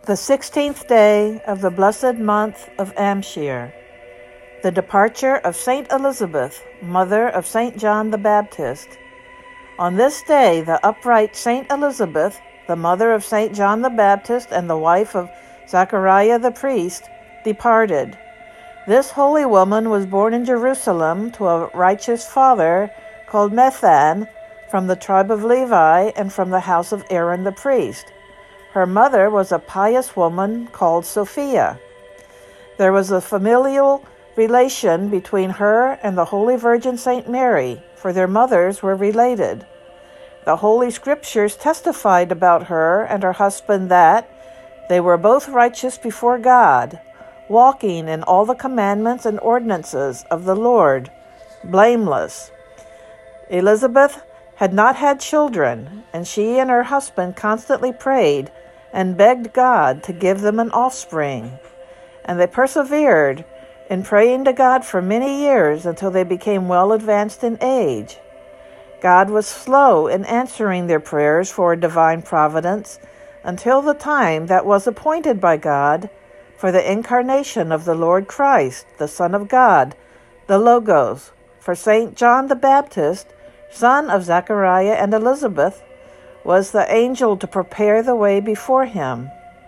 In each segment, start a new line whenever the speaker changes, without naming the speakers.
The 16th day of the blessed month of Amshir, the departure of Saint Elizabeth, mother of Saint John the Baptist. On this day, the upright Saint Elizabeth, the mother of Saint John the Baptist and the wife of Zachariah the priest, departed. This holy woman was born in Jerusalem to a righteous father called Methan, from the tribe of Levi and from the house of Aaron the priest. Her mother was a pious woman called Sophia. There was a familial relation between her and the Holy Virgin Saint Mary, for their mothers were related. The Holy Scriptures testified about her and her husband that they were both righteous before God, walking in all the commandments and ordinances of the Lord, blameless. Elizabeth had not had children, and she and her husband constantly prayed and begged God to give them an offspring. And they persevered in praying to God for many years until they became well advanced in age. God was slow in answering their prayers for a divine providence until the time that was appointed by God for the incarnation of the Lord Christ, the Son of God, the Logos, for Saint John the Baptist, son of Zachariah and Elizabeth, was the angel to prepare the way before him.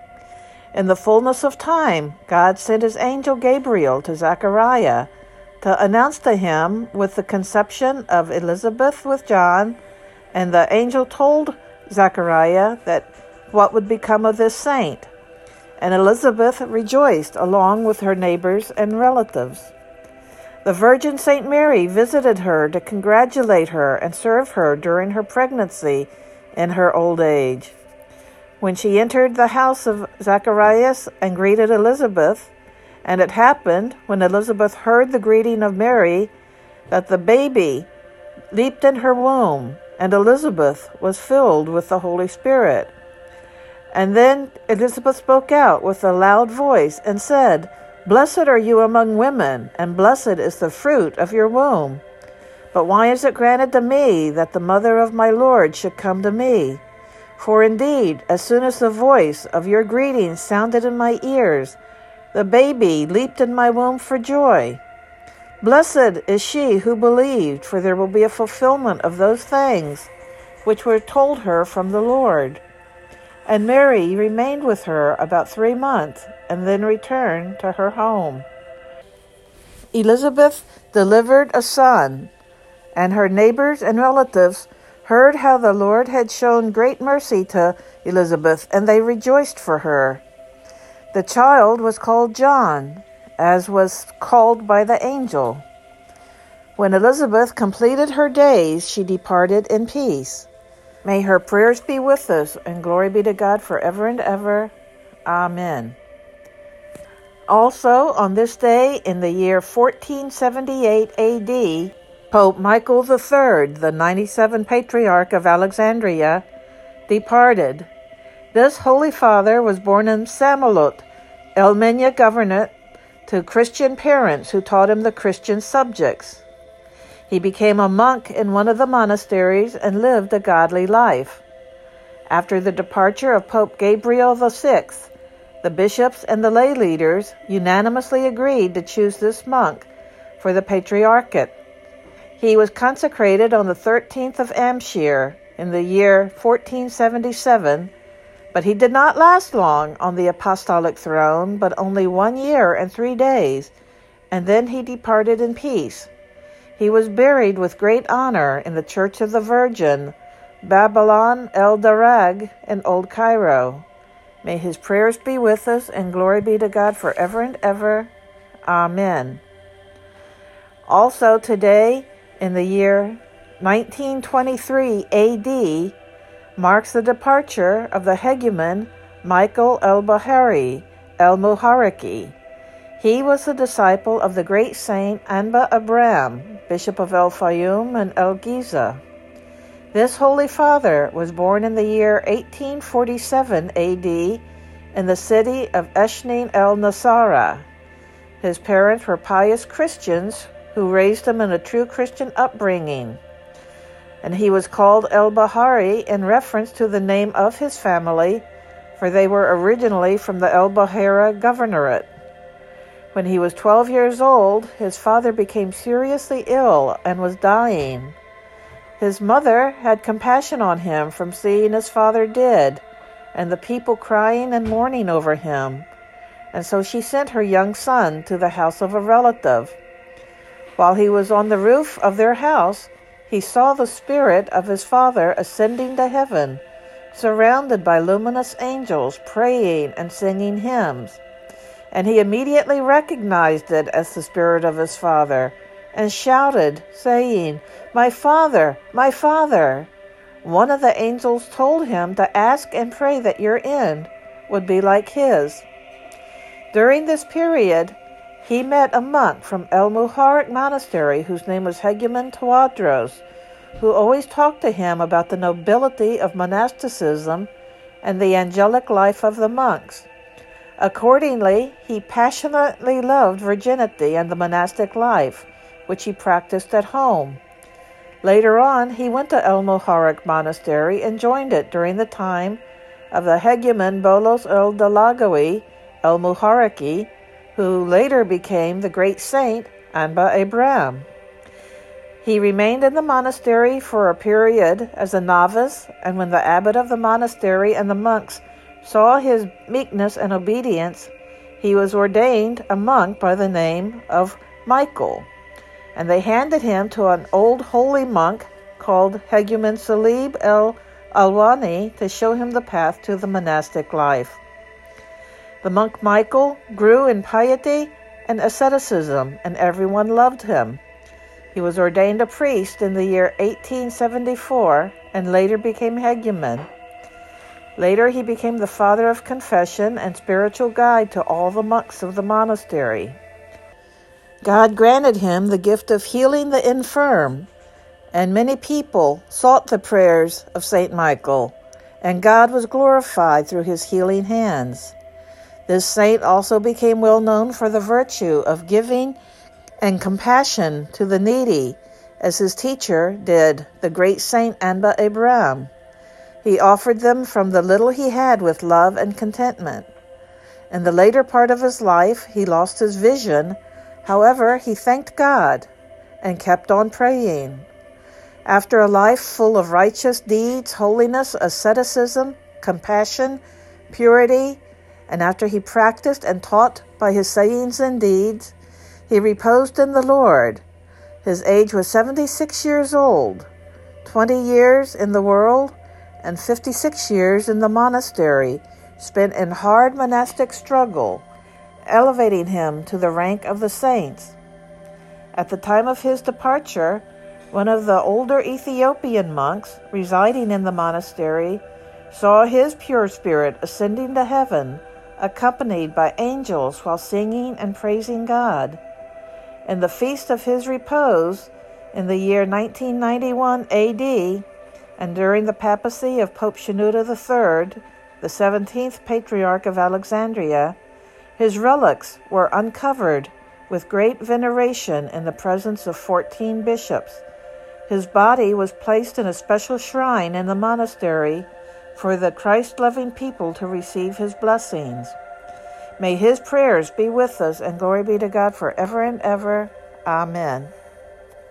In the fullness of time, God sent his angel Gabriel to Zachariah to announce to him with the conception of Elizabeth with John, and the angel told Zachariah that what would become of this saint. And Elizabeth rejoiced along with her neighbors and relatives. The Virgin Saint Mary visited her to congratulate her and serve her during her pregnancy in her old age. When she entered the house of Zacharias and greeted Elizabeth, and it happened, when Elizabeth heard the greeting of Mary, that the baby leaped in her womb, and Elizabeth was filled with the Holy Spirit. And then Elizabeth spoke out with a loud voice and said, "Blessed are you among women, and blessed is the fruit of your womb. But why is it granted to me that the mother of my Lord should come to me? For indeed, as soon as the voice of your greeting sounded in my ears, the baby leaped in my womb for joy. Blessed is she who believed, for there will be a fulfillment of those things which were told her from the Lord." And Mary remained with her about 3 months, and then returned to her home. Elizabeth delivered a son, and her neighbors and relatives heard how the Lord had shown great mercy to Elizabeth, and they rejoiced for her. The child was called John, as was called by the angel. When Elizabeth completed her days, she departed in peace. May her prayers be with us, and glory be to God forever and ever. Amen. Also, on this day in the year 1478 A.D., Pope Michael III, the 97th Patriarch of Alexandria, departed. This Holy Father was born in Samalot, Elmenia Governorate, to Christian parents who taught him the Christian subjects. He became a monk in one of the monasteries and lived a godly life. After the departure of Pope Gabriel VI, the bishops and the lay leaders unanimously agreed to choose this monk for the patriarchate. He was consecrated on the 13th of Amshir in the year 1477, but he did not last long on the apostolic throne, but only 1 year and 3 days, and then he departed in peace. He was buried with great honor in the Church of the Virgin, Babylon El Darag in Old Cairo. May his prayers be with us, and glory be to God forever and ever. Amen. Also today, in the year 1923 A.D., marks the departure of the hegumen Michael el-Bahari el-Muharriki. He was the disciple of the great saint Anba Abraham, Bishop of El Fayum and El Giza. This Holy Father was born in the year 1847 A.D. in the city of Eshnin el-Nasara. His parents were pious Christians who raised him in a true Christian upbringing. And he was called El-Bahari in reference to the name of his family, for they were originally from the El Bahira Governorate. When he was 12 years old, his father became seriously ill and was dying. His mother had compassion on him from seeing his father dead, and the people crying and mourning over him, and so she sent her young son to the house of a relative. While he was on the roof of their house, he saw the spirit of his father ascending to heaven, surrounded by luminous angels praying and singing hymns. And he immediately recognized it as the spirit of his father, and shouted, saying, "My father, my father!" One of the angels told him to ask and pray that your end would be like his. During this period, he met a monk from El Muharraq Monastery whose name was Hegumen Tawadros, who always talked to him about the nobility of monasticism and the angelic life of the monks. Accordingly, he passionately loved virginity and the monastic life, which he practiced at home. Later on, he went to El Muharraq Monastery and joined it during the time of the Hegumen Bolos el Dalagawi El Muharraqi, who later became the great saint Anba Abraham. He remained in the monastery for a period as a novice, and when the abbot of the monastery and the monks saw his meekness and obedience, he was ordained a monk by the name of Michael, and they handed him to an old holy monk called Hegumen Salib el Alwani to show him the path to the monastic life. The monk Michael grew in piety and asceticism, and everyone loved him. He was ordained a priest in the year 1874 and later became hegumen. Later he became the father of confession and spiritual guide to all the monks of the monastery. God granted him the gift of healing the infirm, and many people sought the prayers of St. Michael, and God was glorified through his healing hands. This saint also became well known for the virtue of giving and compassion to the needy, as his teacher did, the great Saint Anba Abraham. He offered them from the little he had with love and contentment. In the later part of his life, he lost his vision. However, he thanked God and kept on praying. After a life full of righteous deeds, holiness, asceticism, compassion, purity, and after he practiced and taught by his sayings and deeds, he reposed in the Lord. His age was 76 years old, 20 years in the world, and 56 years in the monastery, spent in hard monastic struggle, elevating him to the rank of the saints. At the time of his departure, one of the older Ethiopian monks residing in the monastery saw his pure spirit ascending to heaven, accompanied by angels while singing and praising God. In the feast of his repose, in the year 1991 AD, and during the papacy of Pope Shenouda III, the 17th Patriarch of Alexandria, his relics were uncovered with great veneration in the presence of 14 bishops. His body was placed in a special shrine in the monastery for the Christ-loving people to receive his blessings. May his prayers be with us, and glory be to God forever and ever. Amen.